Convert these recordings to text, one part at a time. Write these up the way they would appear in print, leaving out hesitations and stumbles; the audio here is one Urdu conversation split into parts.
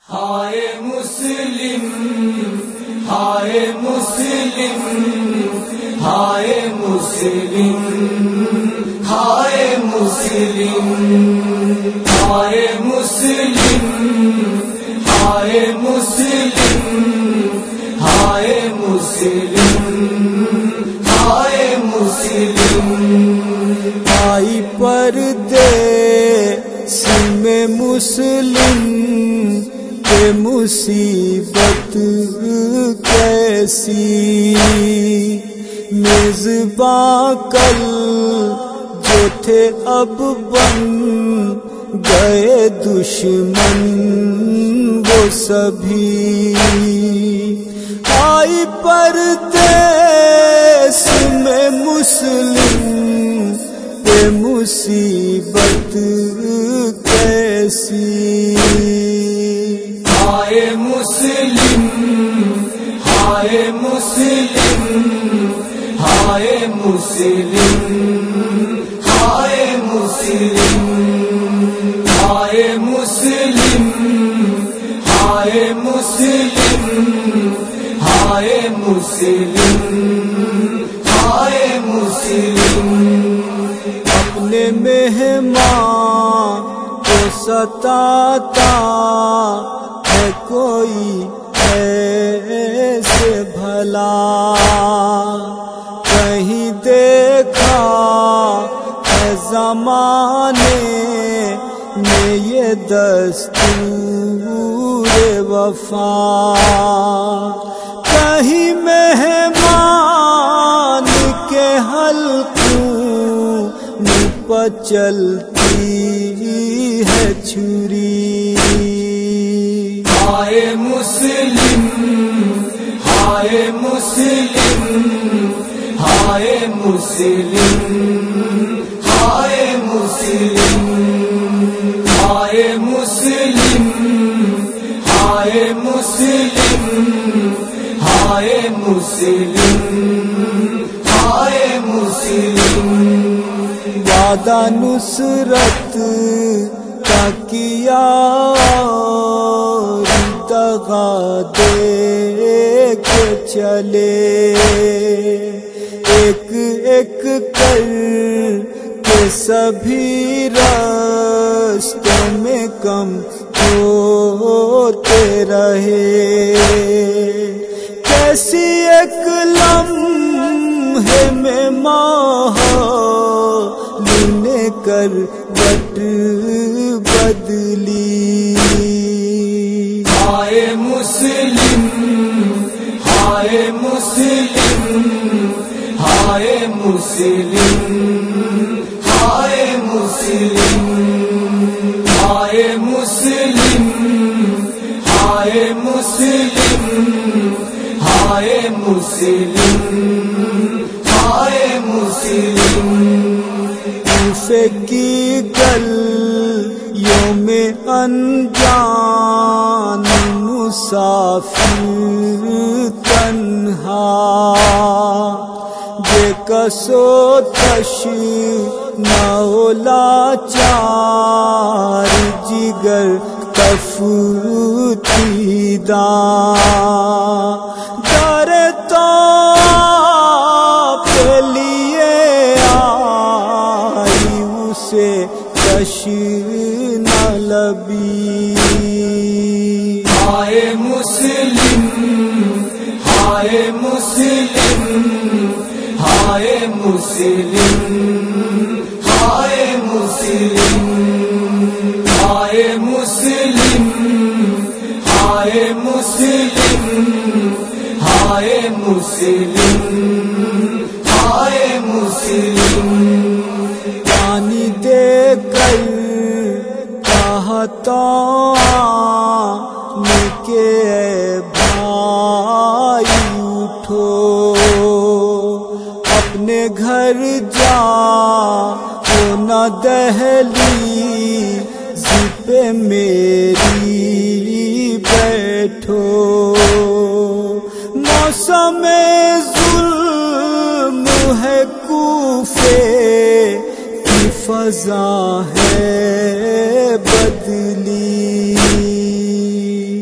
ہائے مسلم، ہائے مسلم، ہائے مسلم، ہائے مسلم، ہائے مسلم، ہائے مسلم، ہائے مسلم، ہائے مسلم۔ آئی پردیس میں مسلم کہ مصیبت کیسی، میزباں کل جو تھے اب بن گئے دشمن وہ سبھی۔ آئی پردیس میں مسلم کہ مصیبت کیسی، ہائے مسلم، ہائے مسلم، ہائے مسلم، ہائے مسلم، ہائے مسلم، ہائے مسلم، ہائے مسلم، ہائے مسلم۔ اپنے مہمان کو ستاتا ہے کوئی ایسے بھلا، کہیں دیکھا ہے زمانے میں یہ دستور وفا، کہیں مہمان کے حلقوں پر چلتی ہے چھری۔ ہائے مسلم، ہائے مسلم، ہائے مسلم، ہائے مسلم، ہائے مسلم، ہائے مسلم، ہائے مسلم، ہائے مسلم۔ وعدہ نصرت کا کیا دغا دے کے چلے، ایک ایک کر کے سبھی راستوں میں کم ہوتے رہے، کیسی ایک لمحے میں ماحول نے کر بٹ بدلی۔ ہائے مسلم، ہائے مسلم، ہائے مسلم، ہائے مسلم، ہائے مسلم، ہائے مسلم، ہائے مسلم، ہائے مسلم۔ کوفے کی گلیوں میں انجان مسافر تنہا، بے کس و تشنہ لاچار جگر تفتیدہ، در تاب کے لیے آئی اسے تشنہ لبی۔ ہائے مسلم، ہائے مسلم، ہائے مسلم، ہائے مسلم، ہائے مسلم، ہائے مسلم، ہائے مسلم، ہائے مسلم۔ پانی دے کر کہتا کہ اے بھائی اٹھو، اپنے گھر جا نہ دہلیز پہ میری بیٹھو، موسم ظلم ہے کوفے کی فضا ہے بدلی۔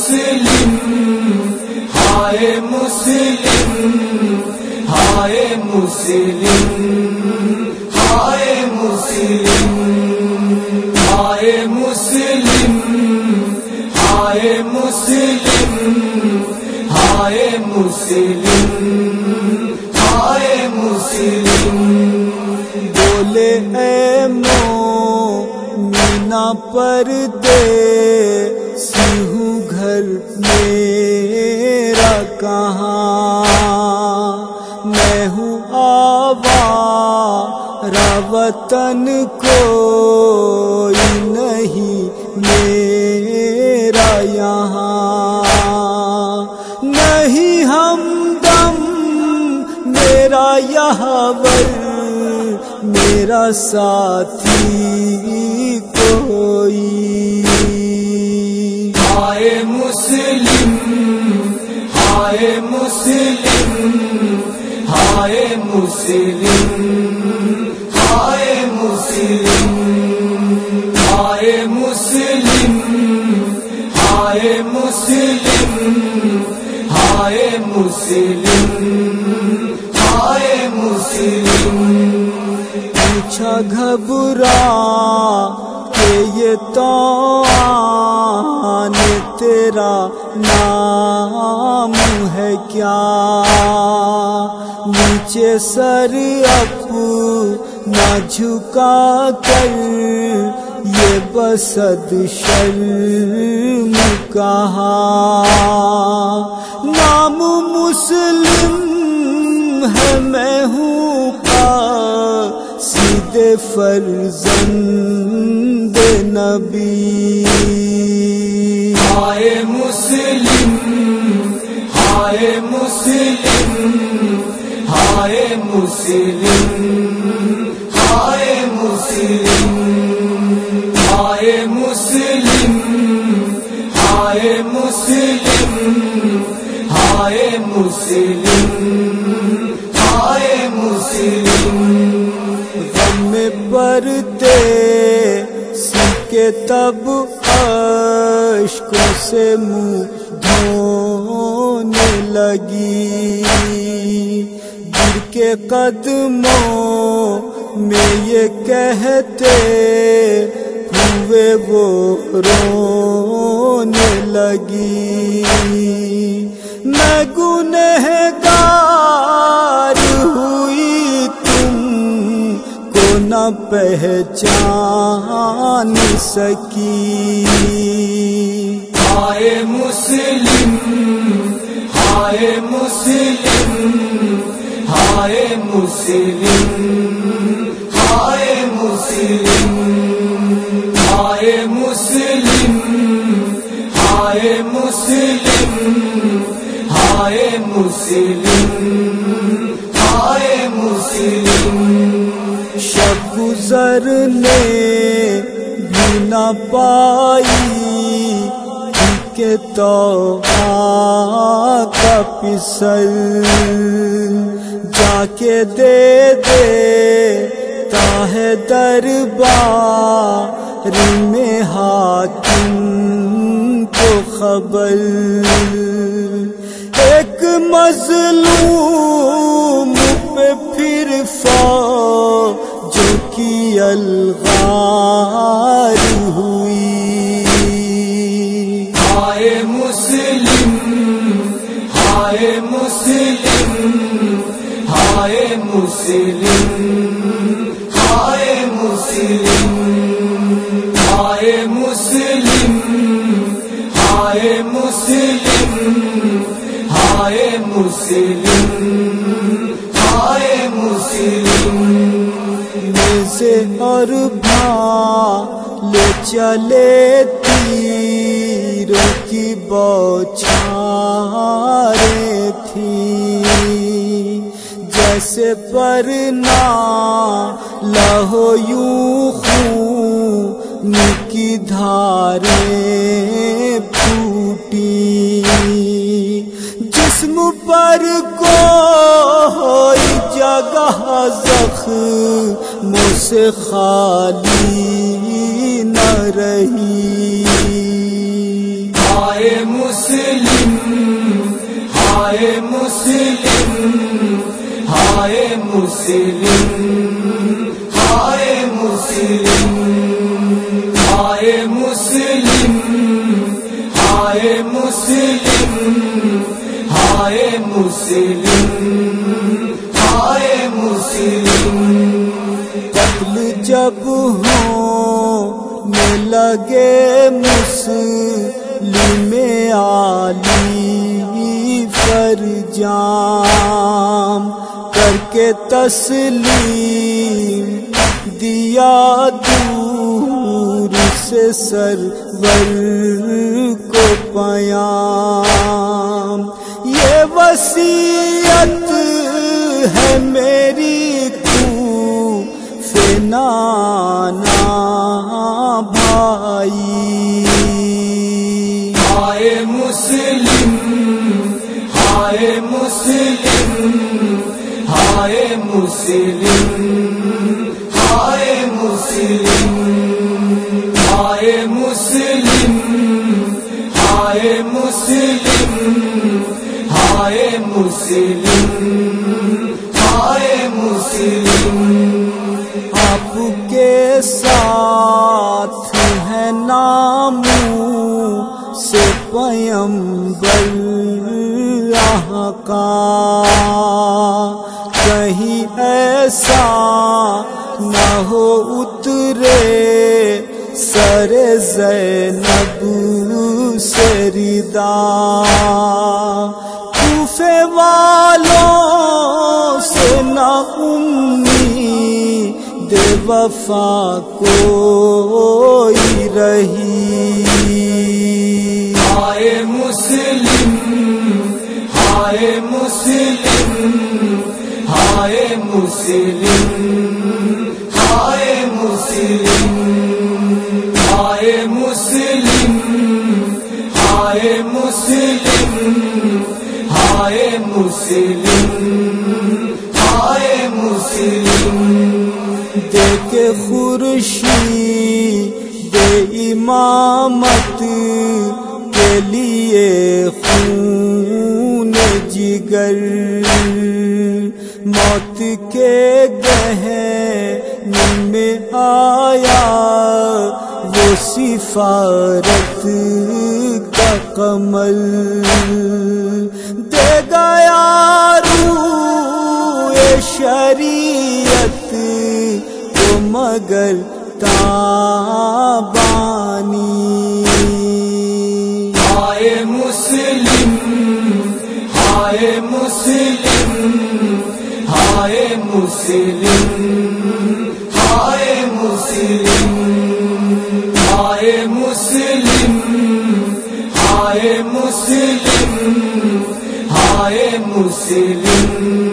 مسلم ہائے مسلم ہائے مسلم ہائے مسلم ہائے مسلم ہائے مسلم ہائے مسلم ہائے مسلم بولے اے مومنہ پردے سی ہوں گھر میرا کہاں، میں ہوں آوارہ وطن کوئی نہیں میرا یہاں، نہیں ہمدم میرا یاور میرا ساتھی کوئی۔ ہائے مسلم ہائے مسلم ہائے مسلم ہائے مسلم ہائے مسلم ہائے مسلم ہائے مسلم ہائے مسلم۔ پوچھا گھبرا کہ یہ توان تیرا نام ہے کیا، نیچے سر اپنا جھکا کر یہ بسد شرم کہا، نام مسلم ہے میں ہوں سیدھے فرزند نبی۔ ہائے مسلم ہائے مسلم ہائے مسلم ہائے مسلم ہائے مسلم ہائے مسلم ہائے مسلم ہائے مسلم۔ غم برتے سکے تب اشکوں سے منہ دھونے لگی، گر کے قدموں میں یہ کہتے ہوئے وہ رونے لگی، میں گنہگار ہوئی تم کو نہ پہچان سکی۔ ہائے مسلم ہائے مسلم ہائے مسلم ہائے مسلم ہائے مسلم ہائے مسلم ہائے مسلم ہائے مسلم۔ شب گزرنے بھی نہ پائی کہ توحا کا پسل جا کے دے دیتا ہے دربار میں حاکم کو خبر، ایک مظلوم پہ پھر فوجوں کی الغار ہوئی۔ ہائے مسلم ہائے مسلم ہائے مسلم ہائے مسلم ہائے مسلم ہائے مسلم ہائے مسلم ہائے مسلم۔ سے اور بھال چلے تیروں کی بوچھاریں تھیں، جیسے پرنا لہو یوں خون کی دھاریں پھوٹی، جسم پر کوئی جگہ زخموں سے خالی نہ رہی۔ ہائے ہائے مسلم ہائے مسلم ہائے مسلم ہائے مسلم قتل جب ہونے لگے مسلم علی فرجام کر کے تسلیم دیا دور سے سرور کو پیام یہ وصیت ہے میری نانا بھائی ہائے مسلم ہائے مسلم ہائے مسلم ہائے مسلم ہائے مسلم ہائے مسلم ہائے مسلم ہائے مسلم آپ کے ساتھ ہے نام سے پیمبر کا کہیں ایسا نہ ہو اترے سر زینب سے ردا کوفے والوں سے نہ امید وفا کوئی رہی ہائے مسلم ہائے مسلم ہائے مسلم ہائے مسلم ہائے مسلم ہائے مسلم ہائے مسلم ہائے مسلم دیکھ خورشید امامت کے لیے خون جگر موت کے گہن میں آیا وہ سفارت کا کمل دے گیا روح شریعت کو مگر تابانی ہائے مسلم ہائے مسلم ہائے مسلم ہائے مسلم ہائے مسلم ہائے مسلم ہائے مسلم